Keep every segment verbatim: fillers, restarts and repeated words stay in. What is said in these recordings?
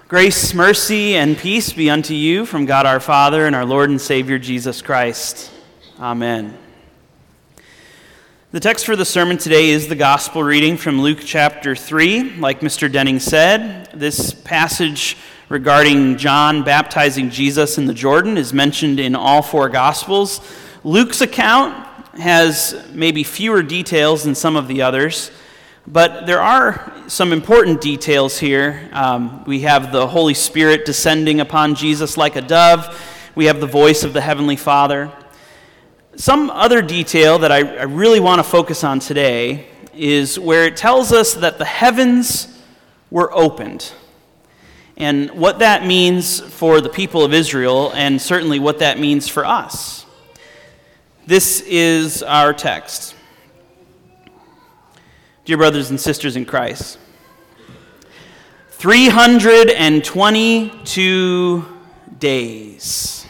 Grace, mercy, and peace be unto you from God our Father and our Lord and Savior Jesus Christ. Amen. The text for the sermon today is the gospel reading from Luke chapter three. Like Mister Denning said, this passage regarding John baptizing Jesus in the Jordan is mentioned in all four gospels. Luke's account has maybe fewer details than some of the others, but there are some important details here. Um, we have the Holy Spirit descending upon Jesus like a dove. We have the voice of the Heavenly Father. Some other detail that I, I really want to focus on today is where it tells us that the heavens were opened, and what that means for the people of Israel, and certainly what that means for us. This is our text. Dear brothers and sisters in Christ, three hundred twenty-two days.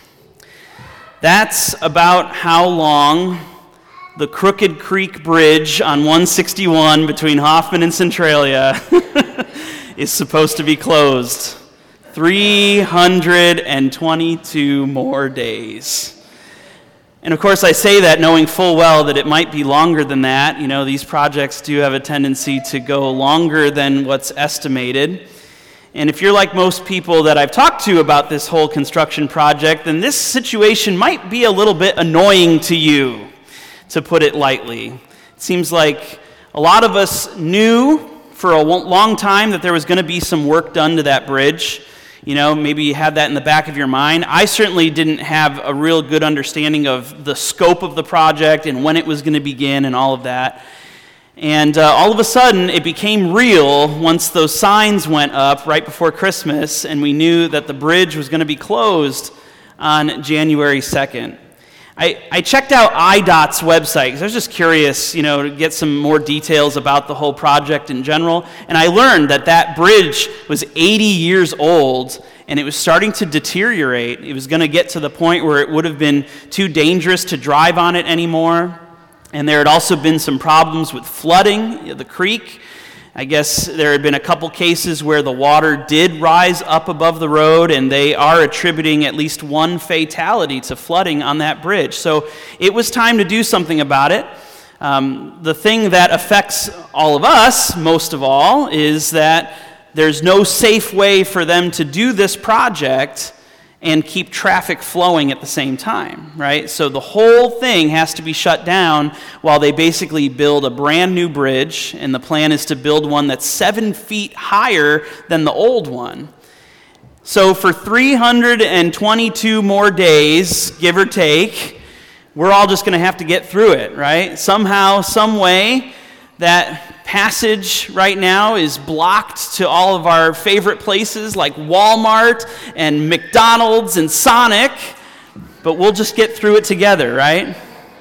That's about how long the Crooked Creek Bridge on one sixty-one between Hoffman and Centralia is supposed to be closed. three hundred twenty-two more days. And of course, I say that knowing full well that it might be longer than that. You know, these projects do have a tendency to go longer than what's estimated. And if you're like most people that I've talked to about this whole construction project, then this situation might be a little bit annoying to you, to put it lightly. It seems like a lot of us knew for a long time that there was going to be some work done to that bridge. You know, maybe you had that in the back of your mind. I certainly didn't have a real good understanding of the scope of the project and when it was going to begin and all of that. And uh, all of a sudden, it became real once those signs went up right before Christmas, and we knew that the bridge was going to be closed on January second. I, I checked out I DOT's website because I was just curious, you know, to get some more details about the whole project in general. And I learned that that bridge was eighty years old, and it was starting to deteriorate. It was going to get to the point where it would have been too dangerous to drive on it anymore. And there had also been some problems with flooding the creek. I guess there had been a couple cases where the water did rise up above the road, and they are attributing at least one fatality to flooding on that bridge. So it was time to do something about it. Um, the thing that affects all of us, most of all, is that there's no safe way for them to do this project and keep traffic flowing at the same time, right? So the whole thing has to be shut down while they basically build a brand new bridge, and the plan is to build one that's seven feet higher than the old one. So for three hundred twenty-two more days, give or take, we're all just going to have to get through it, right? Somehow, some way, that passage right now is blocked to all of our favorite places like Walmart and McDonald's and Sonic, but we'll just get through it together, right?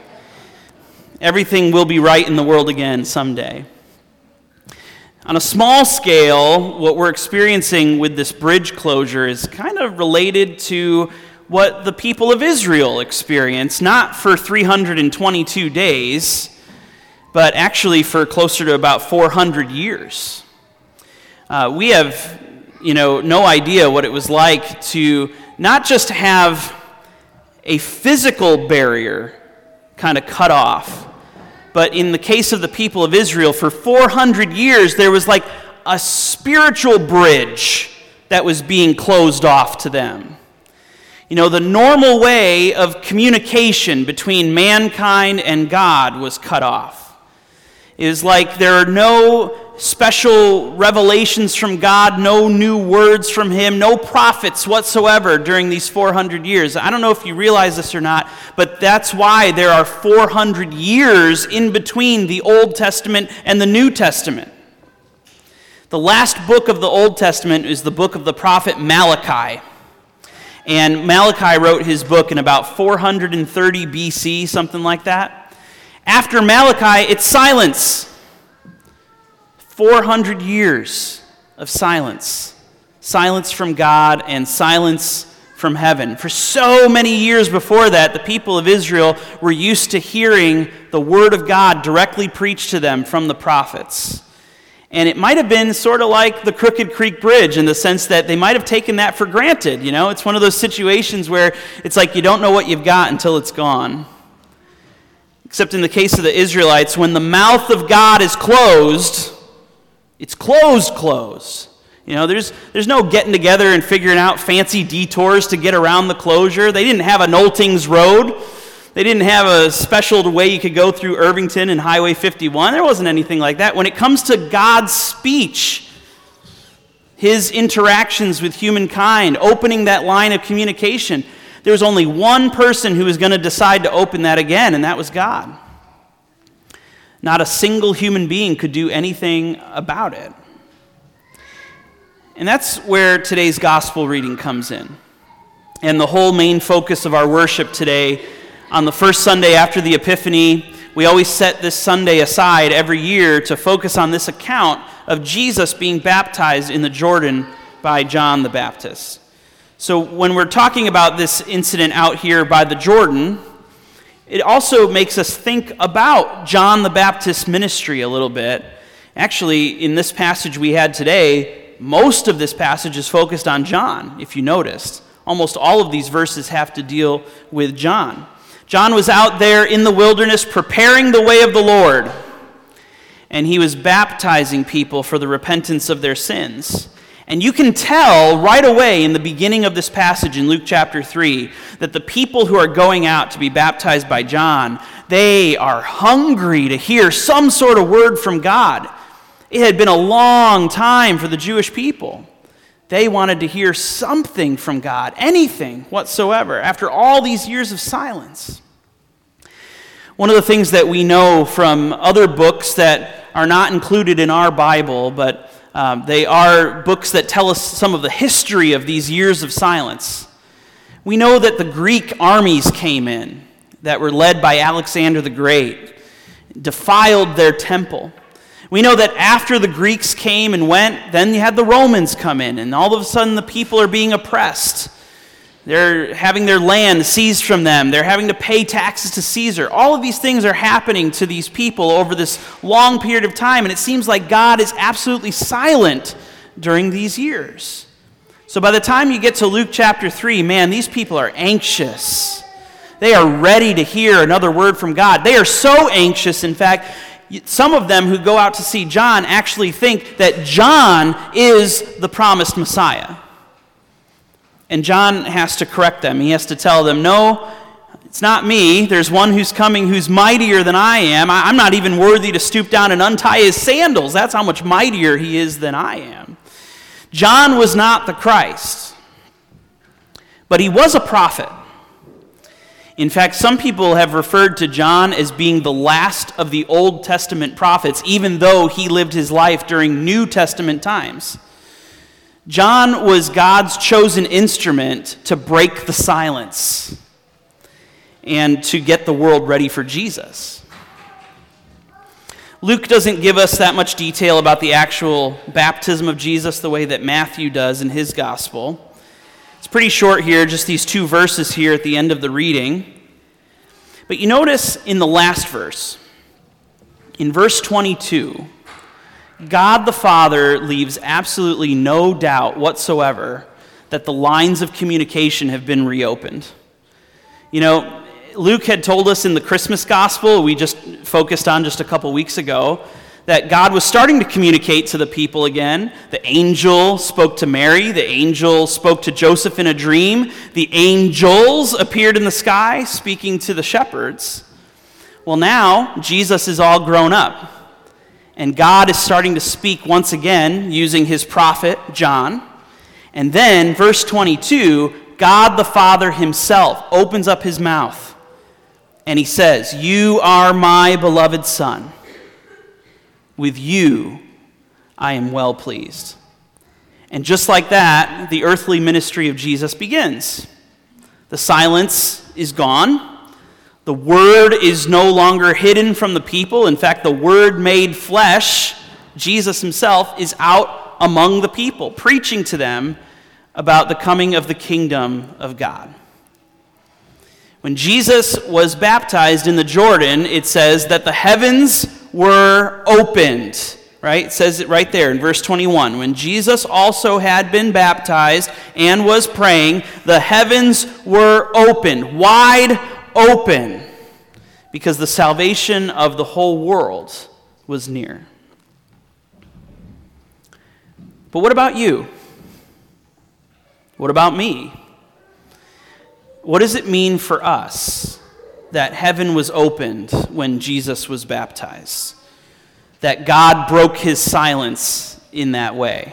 Everything will be right in the world again someday. On a small scale, what we're experiencing with this bridge closure is kind of related to what the people of Israel experienced, not for three hundred twenty-two days, but actually for closer to about four hundred years. Uh, we have, you know, no idea what it was like to not just have a physical barrier kind of cut off, but in the case of the people of Israel, for four hundred years, there was like a spiritual bridge that was being closed off to them. You know, the normal way of communication between mankind and God was cut off. It was like there are no special revelations from God, no new words from Him, no prophets whatsoever during these four hundred years. I don't know if you realize this or not, but that's why there are four hundred years in between the Old Testament and the New Testament. The last book of the Old Testament is the book of the prophet Malachi. And Malachi wrote his book in about four hundred thirty B C, something like that. After Malachi, it's silence. four hundred years of silence. Silence from God and silence from heaven. For so many years before that, the people of Israel were used to hearing the word of God directly preached to them from the prophets. And it might have been sort of like the Crooked Creek Bridge in the sense that they might have taken that for granted. You know, it's one of those situations where it's like you don't know what you've got until it's gone. Except in the case of the Israelites, when the mouth of God is closed, it's closed, closed. You know, there's there's no getting together and figuring out fancy detours to get around the closure. They didn't have a Noltings Road. They didn't have a special way you could go through Irvington and Highway fifty-one. There wasn't anything like that. When it comes to God's speech, his interactions with humankind, opening that line of communication, there was only one person who was going to decide to open that again, and that was God. Not a single human being could do anything about it. And that's where today's gospel reading comes in. And the whole main focus of our worship today, on the first Sunday after the Epiphany, we always set this Sunday aside every year to focus on this account of Jesus being baptized in the Jordan by John the Baptist. So when we're talking about this incident out here by the Jordan, it also makes us think about John the Baptist's ministry a little bit. Actually, in this passage we had today, most of this passage is focused on John, if you noticed. Almost all of these verses have to deal with John. John was out there in the wilderness preparing the way of the Lord, and he was baptizing people for the repentance of their sins. And you can tell right away in the beginning of this passage in Luke chapter three that the people who are going out to be baptized by John, they are hungry to hear some sort of word from God. It had been a long time for the Jewish people. They wanted to hear something from God, anything whatsoever, after all these years of silence. One of the things that we know from other books that are not included in our Bible, but um, they are books that tell us some of the history of these years of silence. We know that the Greek armies came in that were led by Alexander the Great, defiled their temple. We know that after the Greeks came and went, then you had the Romans come in, and all of a sudden the people are being oppressed. They're having their land seized from them. They're having to pay taxes to Caesar. All of these things are happening to these people over this long period of time, and it seems like God is absolutely silent during these years. So by the time you get to Luke chapter three, man, these people are anxious. They are ready to hear another word from God. They are so anxious, in fact, some of them who go out to see John actually think that John is the promised Messiah. And John has to correct them. He has to tell them, no, it's not me. There's one who's coming who's mightier than I am. I'm not even worthy to stoop down and untie his sandals. That's how much mightier he is than I am. John was not the Christ, but he was a prophet. In fact, some people have referred to John as being the last of the Old Testament prophets, even though he lived his life during New Testament times. John was God's chosen instrument to break the silence and to get the world ready for Jesus. Luke doesn't give us that much detail about the actual baptism of Jesus the way that Matthew does in his gospel. It's pretty short here, just these two verses here at the end of the reading. But you notice in the last verse, in verse twenty-two, God the Father leaves absolutely no doubt whatsoever that the lines of communication have been reopened. You know, Luke had told us in the Christmas gospel, we just focused on just a couple weeks ago, that God was starting to communicate to the people again. The angel spoke to Mary. The angel spoke to Joseph in a dream. The angels appeared in the sky speaking to the shepherds. Well, now Jesus is all grown up, and God is starting to speak once again using his prophet John. And then, verse twenty-two, God the Father himself opens up his mouth, and he says, "You are my beloved Son. With you, I am well pleased." And just like that, the earthly ministry of Jesus begins. The silence is gone. The Word is no longer hidden from the people. In fact, the Word made flesh, Jesus himself, is out among the people, preaching to them about the coming of the kingdom of God. When Jesus was baptized in the Jordan, it says that the heavens were opened. right? It says it right there in verse twenty-one. When Jesus also had been baptized and was praying, the heavens were opened, wide open, because the salvation of the whole world was near. But what about you? What about me? What does it mean for us that heaven was opened when Jesus was baptized? That God broke his silence in that way?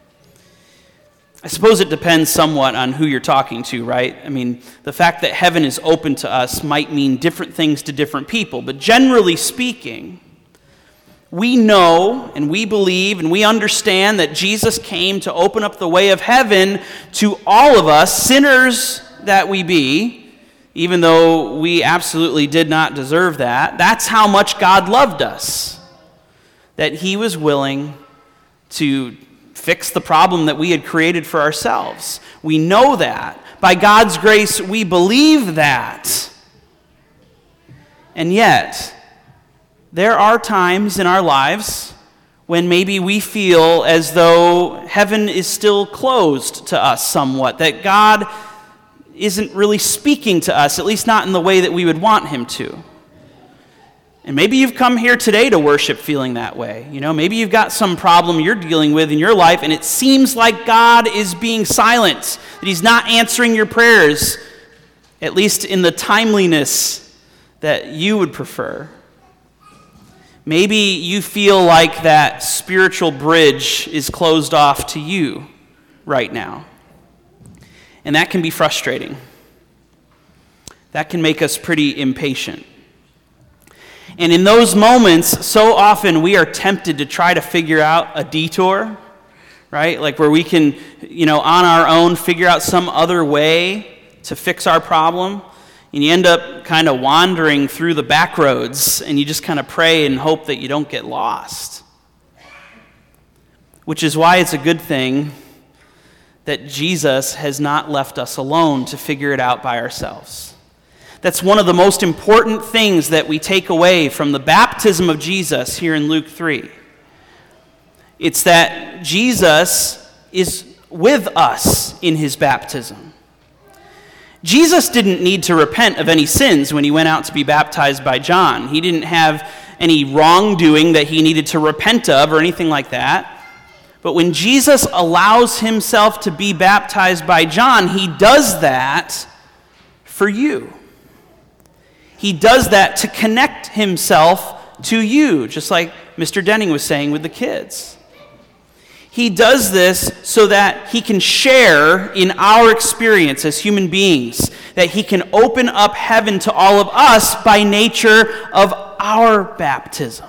I suppose it depends somewhat on who you're talking to, right? I mean, the fact that heaven is open to us might mean different things to different people, but generally speaking, we know and we believe and we understand that Jesus came to open up the way of heaven to all of us, sinners that we be, even though we absolutely did not deserve that. That's how much God loved us, that he was willing to fix the problem that we had created for ourselves. We know that. By God's grace, we believe that. And yet, there are times in our lives when maybe we feel as though heaven is still closed to us somewhat, that God isn't really speaking to us, at least not in the way that we would want him to. And maybe you've come here today to worship feeling that way. You know, maybe you've got some problem you're dealing with in your life, and it seems like God is being silent, that he's not answering your prayers, at least in the timeliness that you would prefer. Maybe you feel like that spiritual bridge is closed off to you right now. And that can be frustrating. That can make us pretty impatient. And in those moments, so often we are tempted to try to figure out a detour, right? Like where we can, you know, on our own figure out some other way to fix our problem. And you end up kind of wandering through the back roads, and you just kind of pray and hope that you don't get lost. Which is why it's a good thing that Jesus has not left us alone to figure it out by ourselves. That's one of the most important things that we take away from the baptism of Jesus here in Luke three. It's that Jesus is with us in his baptism. Jesus didn't need to repent of any sins when he went out to be baptized by John. He didn't have any wrongdoing that he needed to repent of or anything like that. But when Jesus allows himself to be baptized by John, he does that for you. He does that to connect himself to you, just like Mister Denning was saying with the kids. He does this so that he can share in our experience as human beings, that he can open up heaven to all of us by nature of our baptism.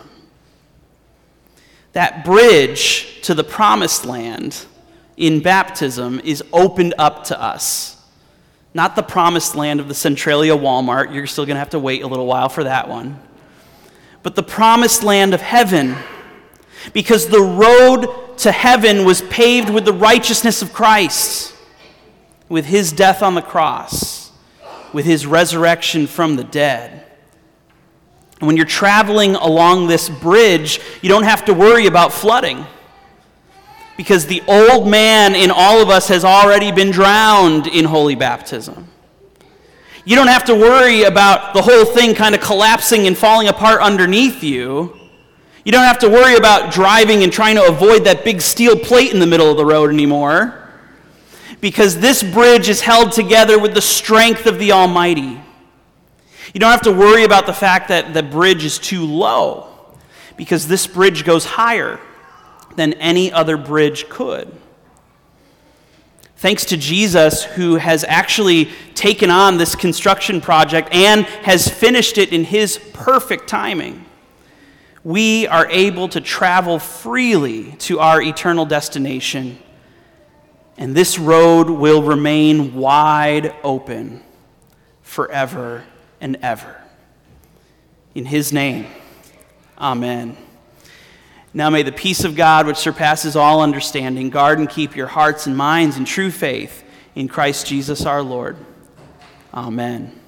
That bridge to the promised land in baptism is opened up to us. Not the promised land of the Centralia Walmart. You're still going to have to wait a little while for that one. But the promised land of heaven, because the road to heaven was paved with the righteousness of Christ, with his death on the cross, with his resurrection from the dead. And when you're traveling along this bridge, you don't have to worry about flooding, because the old man in all of us has already been drowned in holy baptism. You don't have to worry about the whole thing kind of collapsing and falling apart underneath you. You don't have to worry about driving and trying to avoid that big steel plate in the middle of the road anymore, because this bridge is held together with the strength of the Almighty. You don't have to worry about the fact that the bridge is too low, because this bridge goes higher than any other bridge could. Thanks to Jesus, who has actually taken on this construction project and has finished it in his perfect timing, we are able to travel freely to our eternal destination, and this road will remain wide open forever and ever. In his name, amen. Now may the peace of God, which surpasses all understanding, guard and keep your hearts and minds in true faith in Christ Jesus our Lord. Amen.